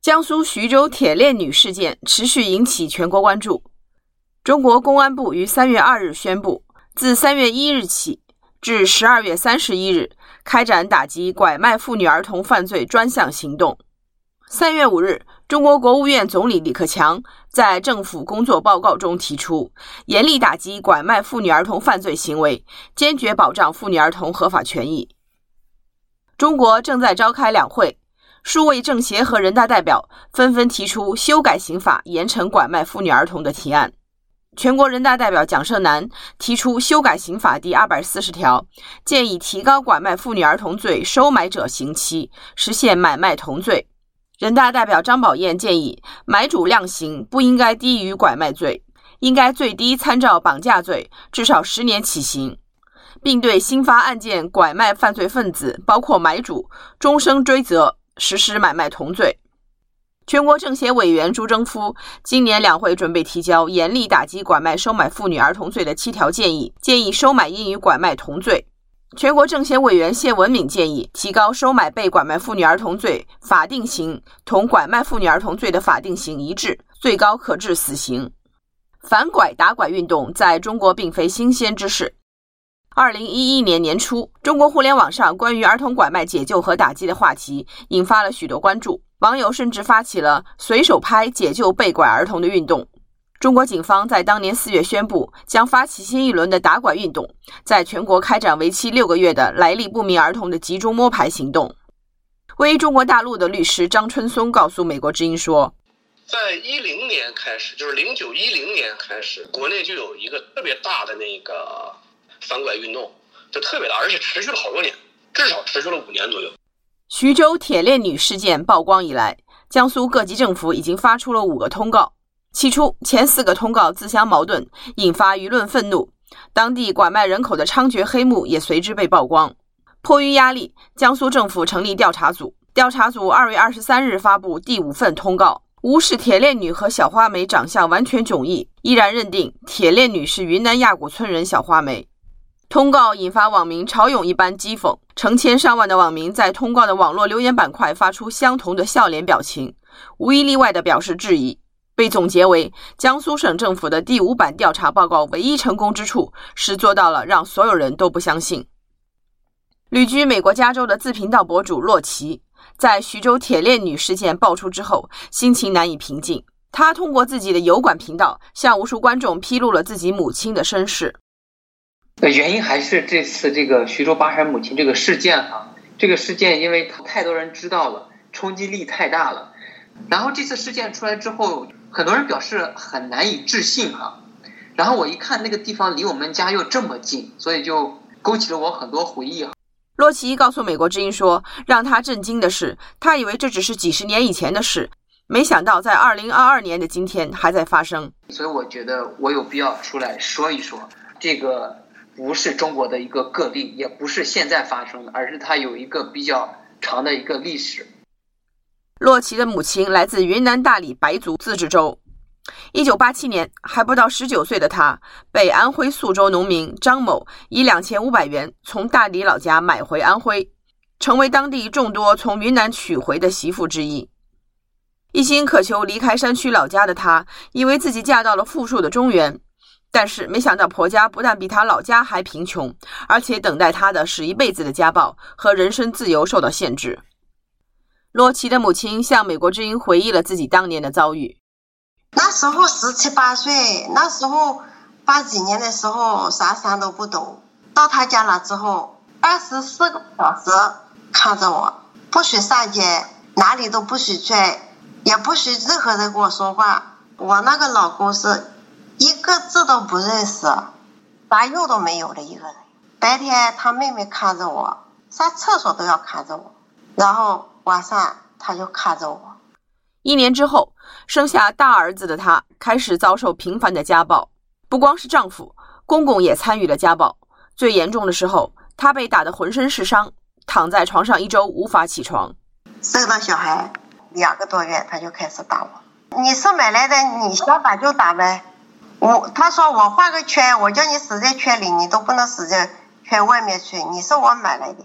江苏徐州铁链女事件持续引起全国关注。中国公安部于3月2日宣布，自3月1日起至12月31日开展打击拐卖妇女儿童犯罪专项行动。3月5日，中国国务院总理李克强在政府工作报告中提出，严厉打击拐卖妇女儿童犯罪行为，坚决保障妇女儿童合法权益。中国正在召开两会，数位政协和人大代表纷纷提出修改刑法严惩拐卖妇女儿童的提案。全国人大代表蒋胜男提出修改刑法第240条，建议提高拐卖妇女儿童罪收买者刑期，实现买卖同罪。人大代表张宝燕建议，买主量刑不应该低于拐卖罪，应该最低参照绑架罪，至少10年起刑，并对新发案件拐卖犯罪分子，包括买主，终生追责，实施买卖同罪。全国政协委员朱征夫今年两会准备提交严厉打击拐卖收买妇女儿童罪的7条建议，建议收买应与拐卖同罪。全国政协委员谢文敏建议提高收买被拐卖妇女儿童罪法定刑同拐卖妇女儿童罪的法定刑一致，最高可致死刑。反拐打拐运动在中国并非新鲜之事。2011年年初，中国互联网上关于儿童拐卖解救和打击的话题引发了许多关注，网友甚至发起了随手拍解救被拐儿童的运动。中国警方在当年4月宣布，将发起新一轮的打拐运动，在全国开展为期6个月的来历不明儿童的集中摸排行动。位于中国大陆的律师张春松告诉美国之音说， 在10年开始，就是0910年开始，国内就有一个特别大的那个反拐运动，就特别大，而且持续了好多年，至少持续了5年左右。 徐州铁链女事件曝光以来，江苏各级政府已经发出了5个通告。起初，前4个通告自相矛盾，引发舆论愤怒，当地拐卖人口的猖獗黑幕也随之被曝光。迫于压力，江苏政府成立调查组。调查组2月23日发布第5份通告，无视铁链女和小花梅长相完全迥异，依然认定铁链女是云南亚古村人小花梅。通告引发网民潮涌一般讥讽，成千上万的网民在通告的网络留言板块发出相同的笑脸表情，无一例外地表示质疑。被总结为江苏省政府的第5版调查报告唯一成功之处是做到了让所有人都不相信。旅居美国加州的自频道博主洛奇在徐州铁链女事件爆出之后，心情难以平静。他通过自己的油管频道向无数观众披露了自己母亲的身世。 原因还是这次这个徐州巴山母亲这个事件这个事件因为太多人知道了，冲击力太大了。然后这次事件出来之后，很多人表示很难以置信然后我一看那个地方离我们家又这么近，所以就勾起了我很多回忆洛奇告诉美国之音说，让他震惊的是，他以为这只是几十年以前的事，没想到在2022年的今天还在发生。 所以我觉得我有必要出来说一说，这个不是中国的一个个例，也不是现在发生的，而是它有一个比较长的一个历史。 洛奇的母亲来自云南大理白族自治州。1987年，还不到19岁的他被安徽宿州农民张某以2500元从大理老家买回安徽，成为当地众多从云南娶回的媳妇之一。一心渴求离开山区老家的他，以为自己嫁到了富庶的中原，但是没想到婆家不但比他老家还贫穷，而且等待他的是一辈子的家暴和人身自由受到限制。洛奇的母亲向美国之音回忆了自己当年的遭遇。 那时候17、18岁，那时候80几年的时候啥都不懂。到他家了之后，24个小时看着我，不许上街，哪里都不许去，也不许任何人跟我说话。我那个老公是一个字都不认识，啥用都没有的一个人。白天他妹妹看着我，上厕所都要看着我，然后晚上他就看着我。 1年之后，生下大儿子的他开始遭受频繁的家暴，不光是丈夫，公公也参与了家暴。最严重的时候，他被打得浑身是伤，躺在床上1周无法起床。 生了小孩2个多月，他就开始打我。你是买来的，你想打就打呗。他说我画个圈，我叫你死在圈里，你都不能死在圈外面去。你是我买来的，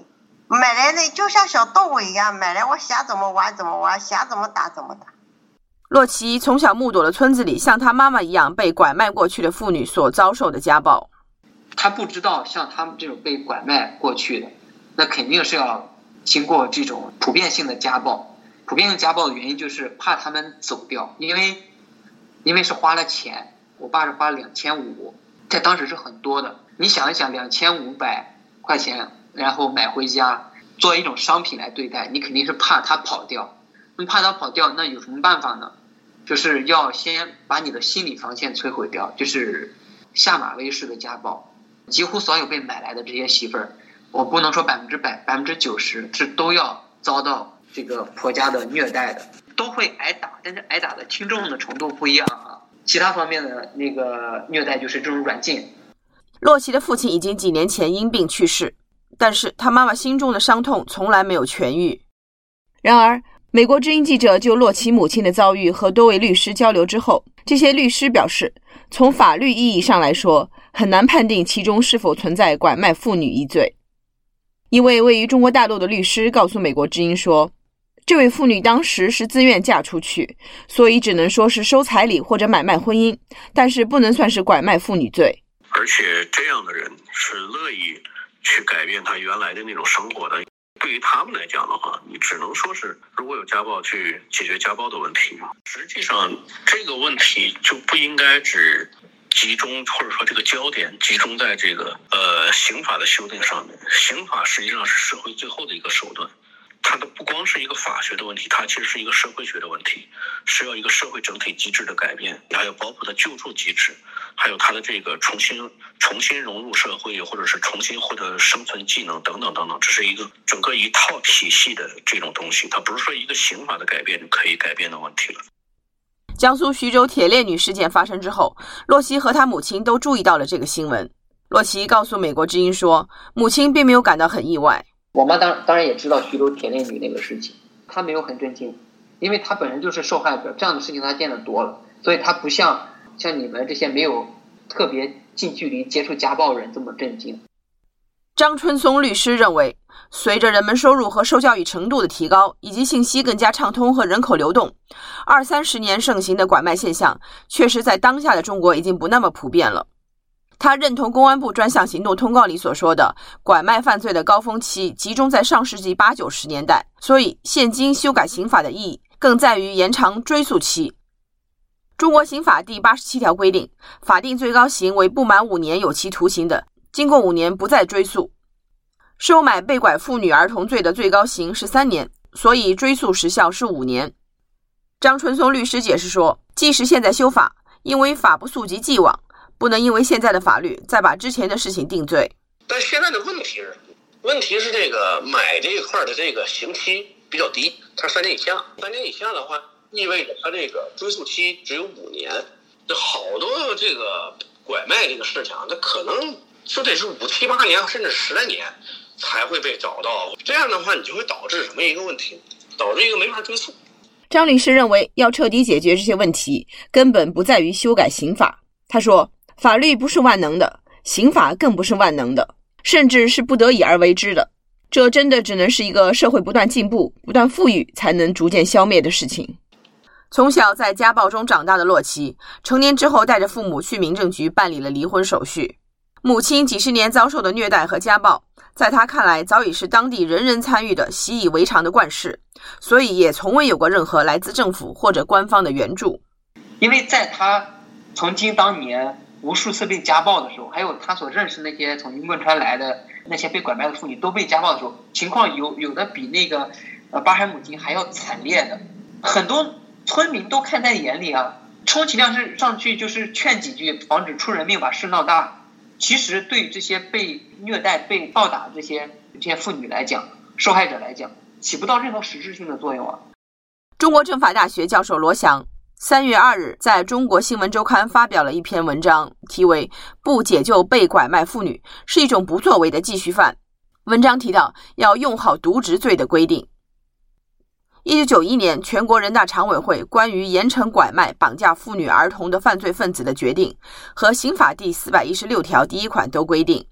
买来的就像小动物一样，买来我想怎么玩怎么玩，想怎么打怎么打。 洛奇从小目睹了村子里像他妈妈一样被拐卖过去的妇女所遭受的家暴。 他不知道像他们这种被拐卖过去的，那肯定是要经过这种普遍性的家暴。普遍性家暴的原因就是怕他们走掉，因为是花了钱，我爸是花了2500，在当时是很多的。你想一想，2500块钱，然后买回家作为一种商品来对待，你肯定是怕他跑掉。那么怕他跑掉，那有什么办法呢？就是要先把你的心理防线摧毁掉，就是下马威式的家暴。几乎所有被买来的这些媳妇儿，我不能说100%，90%是都要遭到这个婆家的虐待的，都会挨打，但是挨打的轻重的程度不一样啊。其他方面的那个虐待就是这种软禁。 洛奇的父亲已经几年前因病去世，但是他妈妈心中的伤痛从来没有痊愈。然而美国之音记者就洛奇母亲的遭遇和多位律师交流之后，这些律师表示，从法律意义上来说，很难判定其中是否存在拐卖妇女一罪。一位位于中国大陆的律师告诉美国之音说，这位妇女当时是自愿嫁出去，所以只能说是收彩礼或者买卖婚姻，但是不能算是拐卖妇女罪。 而且这样的人是乐意去改变他原来的那种生活的。对于他们来讲的话，你只能说是如果有家暴去解决家暴的问题。实际上这个问题就不应该只集中，或者说这个焦点集中在这个刑法的修订上面。刑法实际上是社会最后的一个手段，它的不光是一个法学的问题，它其实是一个社会学的问题，是要一个社会整体机制的改变，还有包括它救助机制，还有它的这个重新融入社会，或者是重新获得生存技能等等等等，这是一个整个一套体系的这种东西，它不是说一个刑法的改变就可以改变的问题了。 江苏徐州铁链女事件发生之后，洛奇和他母亲都注意到了这个新闻。洛奇告诉美国之音说，母亲并没有感到很意外。 我妈当然也知道徐州铁链女那个事情，她没有很震惊，因为她本身就是受害者，这样的事情她见得多了，所以她不像你们这些没有特别近距离接触家暴人这么震惊。 张春松律师认为，随着人们收入和受教育程度的提高，以及信息更加畅通和人口流动，20-30年盛行的拐卖现象确实在当下的中国已经不那么普遍了。他认同公安部专项行动通告里所说的，拐卖犯罪的高峰期集中在上世纪80-90年代，所以现今修改刑法的意义更在于延长追诉期。中国刑法第87条规定，法定最高刑为不满5年有期徒刑的，经过5年不再追诉。收买被拐妇女儿童罪的最高刑是3年，所以追诉时效是5年。张春松律师解释说，即使现在修法，因为法不溯及既往，不能因为现在的法律再把之前的事情定罪。 但现在的问题是，这个买这一块的这个刑期比较低，它是3年以下。3年以下的话，意味着它这个追诉期只有5年。这好多这个拐卖这个事情，它可能就得是5、7、8年，甚至10来年才会被找到。这样的话，你就会导致什么一个问题？导致一个没法追诉。 张律师认为，要彻底解决这些问题，根本不在于修改刑法。他说，法律不是万能的，刑法更不是万能的，甚至是不得已而为之的。这真的只能是一个社会不断进步、不断富裕才能逐渐消灭的事情。从小在家暴中长大的洛奇，成年之后带着父母去民政局办理了离婚手续。母亲几十年遭受的虐待和家暴，在他看来早已是当地人人参与的习以为常的惯事，所以也从未有过任何来自政府或者官方的援助。 因为在他曾经当年无数次被家暴的时候，还有他所认识那些从云贵川来的那些被拐卖的妇女都被家暴的时候，情况有的比那个巴山母亲还要惨烈的，很多村民都看在眼里啊，充其量是上去就是劝几句，防止出人命，把事闹大。其实对于这些被虐待、被暴打这些妇女来讲，受害者来讲，起不到任何实质性的作用啊。 中国政法大学教授罗翔3月2日在中国新闻周刊发表了一篇文章，题为《不解救被拐卖妇女是一种不作为的继续犯》。文章提到要用好渎职罪的规定。1991年全国人大常委会关于严惩拐卖、绑架妇女儿童的犯罪分子的决定和刑法第416条第1款都规定，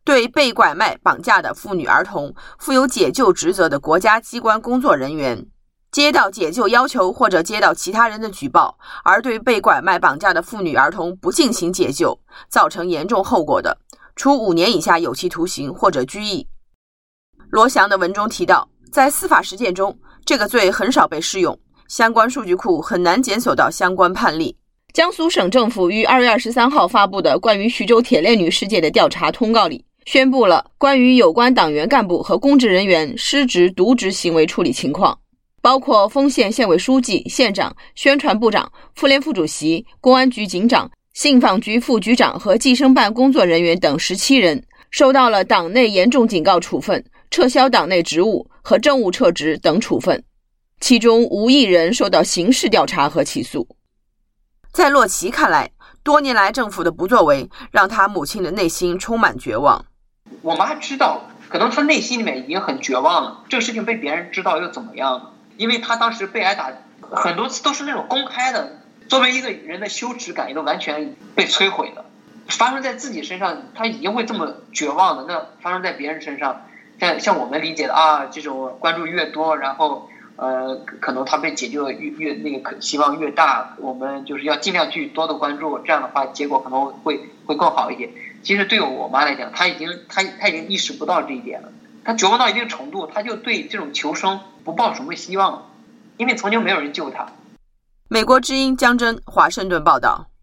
对被拐卖绑架的妇女儿童负有解救职责的国家机关工作人员，接到解救要求或者接到其他人的举报，而对被拐卖绑架的妇女儿童不进行解救，造成严重后果的，处5年以下有期徒刑或者拘役。罗翔的文中提到，在司法实践中，这个罪很少被适用，相关数据库很难检索到相关判例。江苏省政府于2月23号发布的关于徐州铁链女事件的调查通告里，宣布了关于有关党员干部和公职人员失职渎职行为处理情况，包括丰县县委书记、县长、宣传部长、妇联副主席、公安局警长、信访局副局长和计生办工作人员等17人，受到了党内严重警告处分、撤销党内职务和政务撤职等处分，其中无1人受到刑事调查和起诉。在洛奇看来，多年来政府的不作为让他母亲的内心充满绝望。 我妈知道，可能她内心里面已经很绝望了，这个事情被别人知道又怎么样呢？因为她当时被挨打很多次都是那种公开的，作为一个人的羞耻感也都完全被摧毁了。发生在自己身上她已经会这么绝望的，那发生在别人身上，像我们理解的啊，这种关注越多，然后可能他被解救越那个希望越大，我们就是要尽量去多的关注，这样的话结果可能会更好一点。其实对我妈来讲，她已经意识不到这一点了，她绝望到一定程度，她就对这种求生不抱什么希望，因为曾经没有人救她。 美国之音江真华盛顿报道。